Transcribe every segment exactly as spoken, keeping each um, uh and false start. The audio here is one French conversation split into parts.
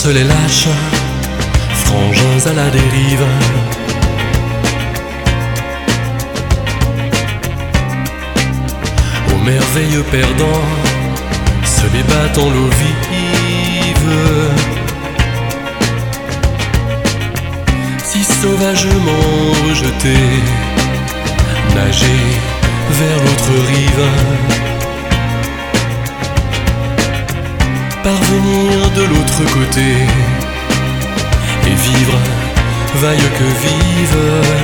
les lâches, frangins à la dérive. Aux merveilleux perdants se débattent en l'eau vive. Si sauvagement rejetés, nager vers l'autre rive. Parvenir de l'autre côté et vivre, vaille que vive.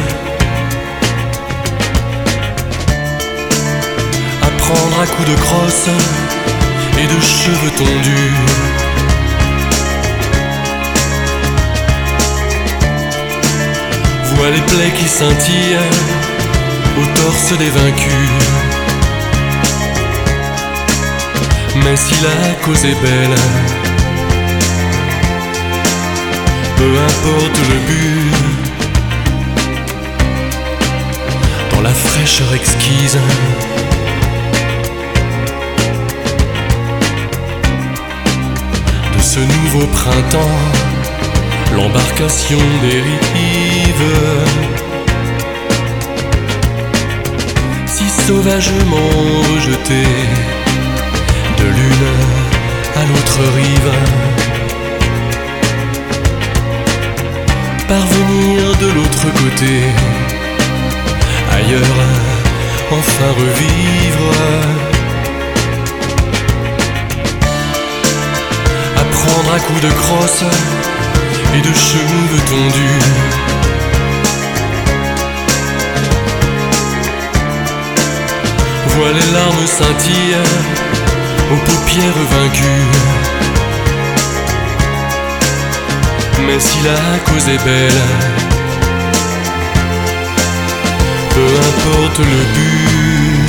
Apprendre à coups de crosse et de cheveux tondus. Vois les plaies qui scintillent au torse des vaincus. Mais si la cause est belle, peu importe le but, dans la fraîcheur exquise de ce nouveau printemps, l'embarcation dérive. Si sauvagement rejetée, de l'une à l'autre rive, parvenir de l'autre côté, ailleurs, enfin revivre. Apprendre à coups de crosse et de cheveux tondus. Vois les larmes scintillent aux paupières vaincues. Mais si la cause est belle, peu importe le but.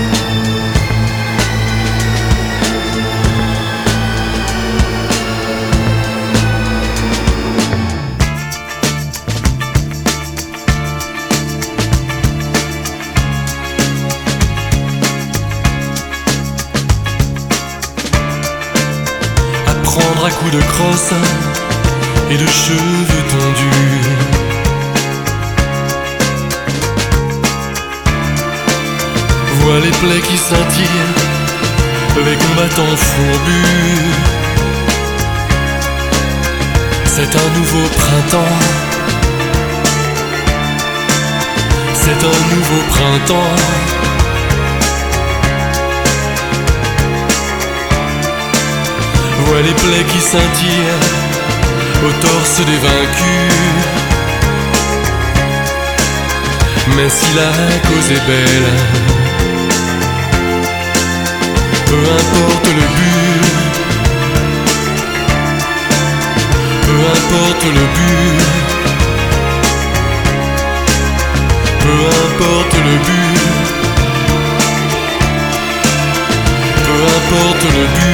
Prendre à coups de crosse et de cheveux tondus. Vois les plaies qui scintillent, les combattants fourbus. C'est un nouveau printemps, c'est un nouveau printemps. Vois les plaies qui scintillent au torse des vaincus. Mais si la cause est belle, peu importe le but, peu importe le but, peu importe le but, peu importe le but.